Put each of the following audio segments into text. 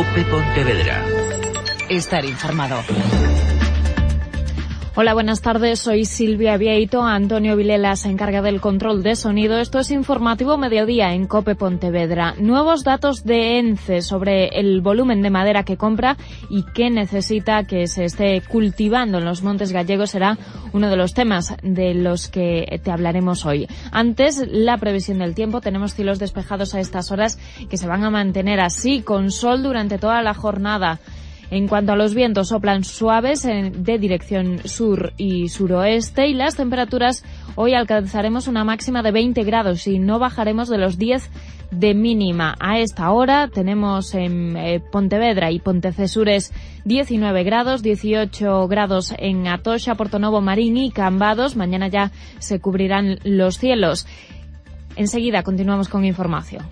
COPE Pontevedra. Estar informado. Hola, buenas tardes. Soy Silvia Vieito. Antonio Vilela se encarga del control de sonido. Esto es Informativo Mediodía en COPE Pontevedra. Nuevos datos de ENCE sobre el volumen de madera que compra y qué necesita que se esté cultivando en los montes gallegos será uno de los temas de los que te hablaremos hoy. Antes, la previsión del tiempo. Tenemos cielos despejados a estas horas que se van a mantener así, con sol durante toda la jornada. En cuanto a los vientos, soplan suaves de dirección sur y suroeste, y las temperaturas hoy alcanzaremos una máxima de 20 grados y no bajaremos de los 10 de mínima. A esta hora tenemos en Pontevedra y Pontecesures 19 grados, 18 grados en Atocha, Portonovo, Marín y Cambados. Mañana ya se cubrirán los cielos. Enseguida continuamos con información.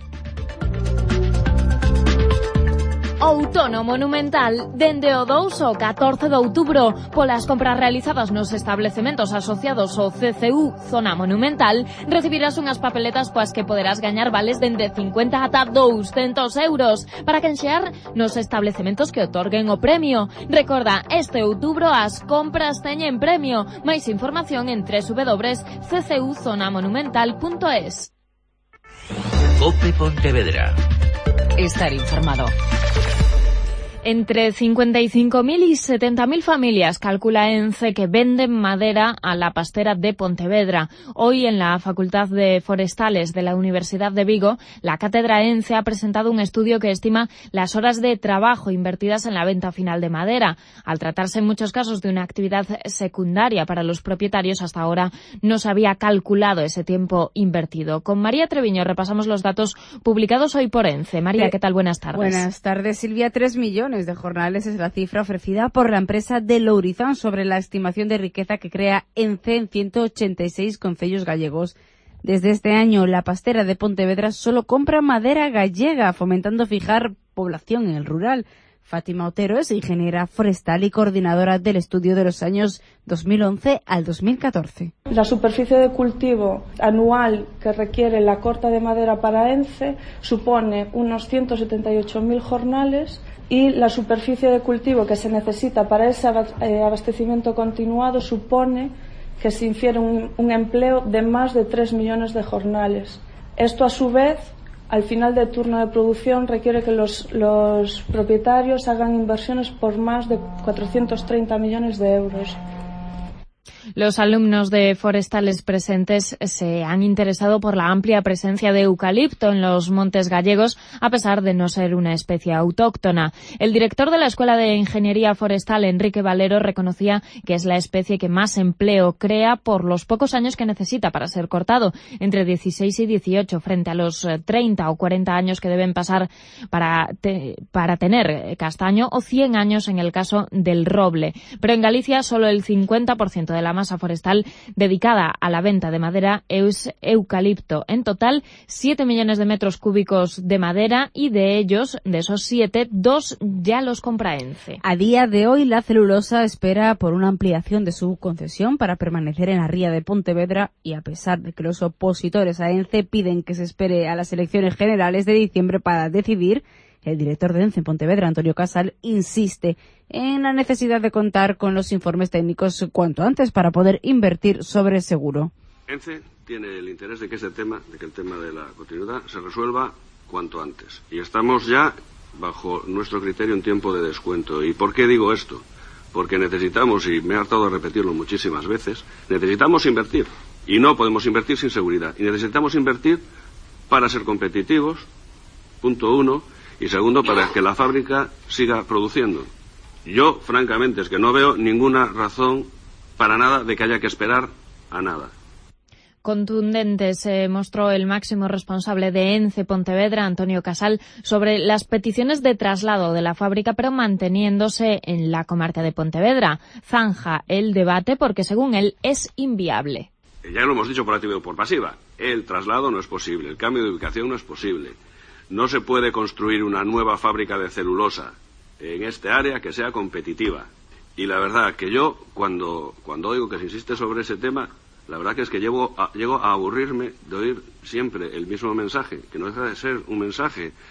Outono monumental dende o 2 ao 14 de outubro. Polas compras realizadas nos establecementos asociados ao CCU Zona Monumental recibirás unhas papeletas coas que poderás gañar vales dende 50 ata 200 euros para canxear nos establecementos que otorguen o premio. Recorda, este outubro as compras teñen premio. Máis información en www.ccuzonamonumental.es. COPE Pontevedra. Estar informado. Entre 55.000 y 70.000 familias calcula ENCE que venden madera a la pastera de Pontevedra. Hoy en la Facultad de Forestales de la Universidad de Vigo, la cátedra ENCE ha presentado un estudio que estima las horas de trabajo invertidas en la venta final de madera. Al tratarse en muchos casos de una actividad secundaria para los propietarios, hasta ahora no se había calculado ese tiempo invertido. Con María Treviño repasamos los datos publicados hoy por ENCE. María, ¿qué tal? Buenas tardes. Buenas tardes, Silvia. 3 millones de jornales es la cifra ofrecida por la empresa de Lourizán sobre la estimación de riqueza que crea ENCE en 186 concellos gallegos. Desde este año, la pastera de Pontevedra solo compra madera gallega, fomentando fijar población en el rural. Fátima Otero es ingeniera forestal y coordinadora del estudio de los años 2011 al 2014. La superficie de cultivo anual que requiere la corta de madera para ENCE supone unos 178.000 jornales y la superficie de cultivo que se necesita para ese abastecimiento continuado supone que se infiere un empleo de más de 3 millones de jornales. Esto, a su vez, al final del turno de producción requiere que los propietarios hagan inversiones por más de 430 millones de euros. Los alumnos de forestales presentes se han interesado por la amplia presencia de eucalipto en los montes gallegos, a pesar de no ser una especie autóctona. El director de la Escuela de Ingeniería Forestal, Enrique Valero, reconocía que es la especie que más empleo crea por los pocos años que necesita para ser cortado, entre 16 y 18, frente a los 30 o 40 años que deben pasar para tener castaño, o 100 años en el caso del roble. Pero en Galicia solo el 50% de la masa forestal dedicada a la venta de madera es eucalipto. En total, 7 millones de metros cúbicos de madera, y de esos 7, 2 ya los compra ENCE. A día de hoy, la celulosa espera por una ampliación de su concesión para permanecer en la ría de Pontevedra, y a pesar de que los opositores a ENCE piden que se espere a las elecciones generales de diciembre para decidir, el director de ENCE en Pontevedra, Antonio Casal, insiste en la necesidad de contar con los informes técnicos cuanto antes para poder invertir sobre seguro. ENCE tiene el interés de que el tema de la continuidad se resuelva cuanto antes. Y estamos ya bajo nuestro criterio en tiempo de descuento. ¿Y por qué digo esto? Porque necesitamos, y me he hartado de repetirlo muchísimas veces, necesitamos invertir. Y no podemos invertir sin seguridad. Y necesitamos invertir para ser competitivos, punto uno. Y segundo, para que la fábrica siga produciendo. Yo, francamente, es que no veo ninguna razón para nada de que haya que esperar a nada. Contundente se mostró el máximo responsable de ENCE Pontevedra, Antonio Casal, sobre las peticiones de traslado de la fábrica, pero manteniéndose en la comarca de Pontevedra. Zanja el debate porque, según él, es inviable. Ya lo hemos dicho por activa y por pasiva. El traslado no es posible, el cambio de ubicación no es posible. No se puede construir una nueva fábrica de celulosa en este área que sea competitiva. Y la verdad que yo, cuando oigo que se insiste sobre ese tema, la verdad que es que llego a aburrirme de oír siempre el mismo mensaje, que no deja de ser un mensaje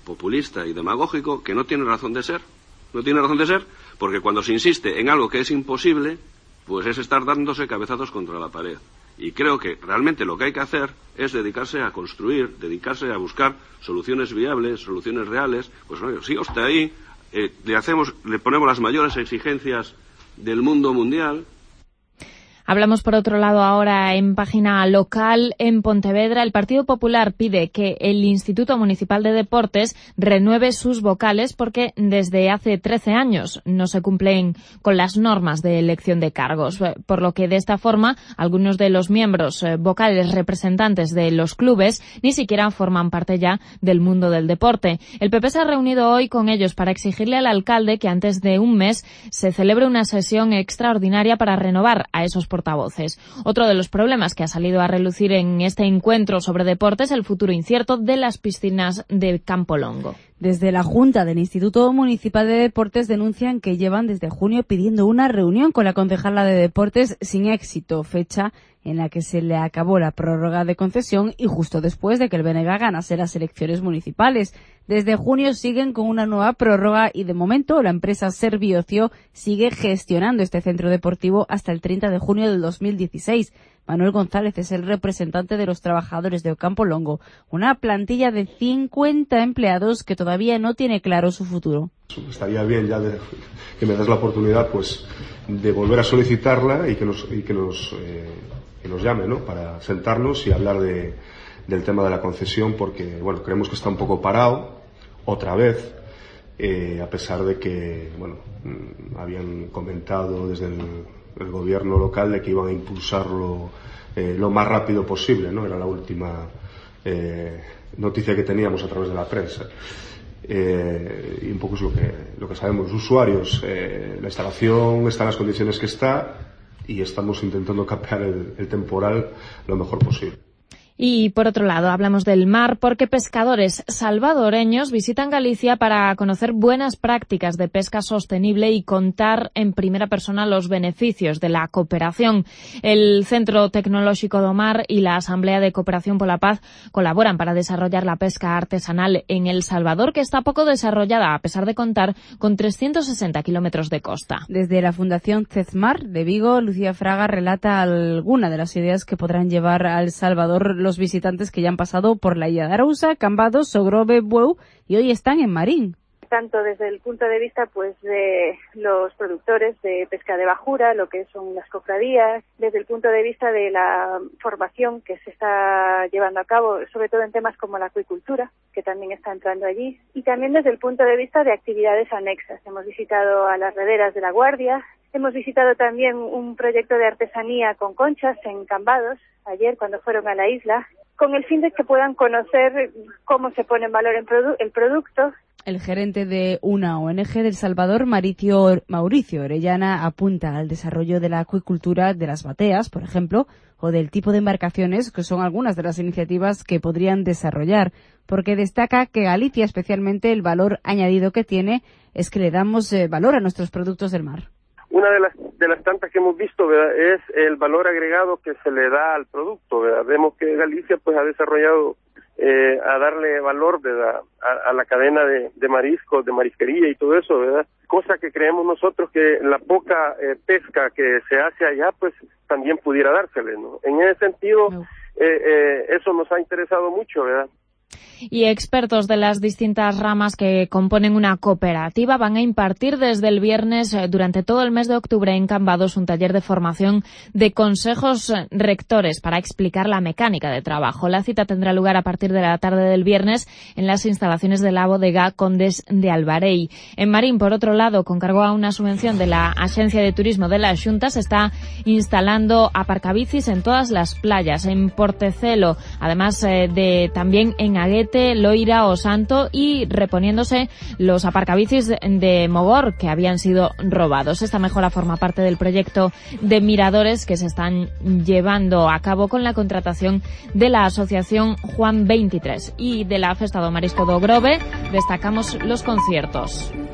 populista y demagógico que no tiene razón de ser. No tiene razón de ser porque cuando se insiste en algo que es imposible, pues es estar dándose cabezazos contra la pared. Y creo que realmente lo que hay que hacer es dedicarse a construir, dedicarse a buscar soluciones viables, soluciones reales. Pues no, siga usted ahí, le ponemos las mayores exigencias del mundo mundial. Hablamos, por otro lado, ahora en página local en Pontevedra. El Partido Popular pide que el Instituto Municipal de Deportes renueve sus vocales porque desde hace 13 años no se cumplen con las normas de elección de cargos, por lo que de esta forma algunos de los miembros vocales representantes de los clubes ni siquiera forman parte ya del mundo del deporte. El PP se ha reunido hoy con ellos para exigirle al alcalde que antes de un mes se celebre una sesión extraordinaria para renovar a esos portavoces. Otro de los problemas que ha salido a relucir en este encuentro sobre deportes es el futuro incierto de las piscinas de Campo Longo. Desde la Junta del Instituto Municipal de Deportes denuncian que llevan desde junio pidiendo una reunión con la concejala de Deportes sin éxito, fecha en la que se le acabó la prórroga de concesión y justo después de que el BNG ganase las elecciones municipales. Desde junio siguen con una nueva prórroga y de momento la empresa Serviocio sigue gestionando este centro deportivo hasta el 30 de junio del 2016. Manuel González es el representante de los trabajadores de Campo Longo, una plantilla de 50 empleados que todavía no tiene claro su futuro. Estaría bien ya que me das la oportunidad pues de volver a solicitarla y que nos llame, ¿no? Para sentarnos y hablar del tema de la concesión, porque bueno, creemos que está un poco parado otra vez, a pesar de que bueno, habían comentado desde el gobierno local de que iban a impulsarlo lo más rápido posible, ¿no? Era la última noticia que teníamos a través de la prensa. Y un poco es lo que sabemos los usuarios. La instalación está en las condiciones que está y estamos intentando capear el temporal lo mejor posible. Y por otro lado, hablamos del mar porque pescadores salvadoreños visitan Galicia para conocer buenas prácticas de pesca sostenible y contar en primera persona los beneficios de la cooperación. El Centro Tecnolóxico do Mar y la Asamblea de Cooperación por la Paz colaboran para desarrollar la pesca artesanal en El Salvador, que está poco desarrollada a pesar de contar con 360 kilómetros de costa. Desde la Fundación CESMAR de Vigo, Lucía Fraga relata alguna de las ideas que podrán llevar a El Salvador los visitantes que ya han pasado por la Illa de Arousa, Cambados, Sogrove, Bueu y hoy están en Marín. Tanto desde el punto de vista pues de los productores de pesca de bajura, lo que son las cofradías, desde el punto de vista de la formación que se está llevando a cabo, sobre todo en temas como la acuicultura, que también está entrando allí, y también desde el punto de vista de actividades anexas. Hemos visitado a las rederas de La Guardia, hemos visitado también un proyecto de artesanía con conchas en Cambados, ayer cuando fueron a la isla, con el fin de que puedan conocer cómo se pone en valor el producto. El gerente de una ONG del Salvador, Mauricio Orellana, apunta al desarrollo de la acuicultura de las bateas, por ejemplo, o del tipo de embarcaciones, que son algunas de las iniciativas que podrían desarrollar, porque destaca que Galicia, especialmente el valor añadido que tiene, es que le damos valor a nuestros productos del mar. Una de las tantas que hemos visto, ¿verdad?, es el valor agregado que se le da al producto, ¿verdad? Vemos que Galicia pues ha desarrollado a darle valor, ¿verdad?, a la cadena de mariscos, de marisquería y todo eso, ¿verdad? Cosa que creemos nosotros que la poca pesca que se hace allá pues también pudiera dársele, ¿no? En ese sentido, eso nos ha interesado mucho, ¿verdad? Y expertos de las distintas ramas que componen una cooperativa van a impartir desde el viernes durante todo el mes de octubre en Cambados un taller de formación de consejos rectores para explicar la mecánica de trabajo. La cita tendrá lugar a partir de la tarde del viernes en las instalaciones de la bodega Condes de Albarei. En Marín, por otro lado, con cargo a una subvención de la Agencia de Turismo de la Xunta, se está instalando aparcabicis en todas las playas, en Portecelo, además de también en Aguete, Loira o Santo, y reponiéndose los aparcabicis de Mogor que habían sido robados. Esta mejora forma parte del proyecto de miradores que se están llevando a cabo con la contratación de la asociación Juan 23. Y de la Festa do Marisco do Grove destacamos los conciertos.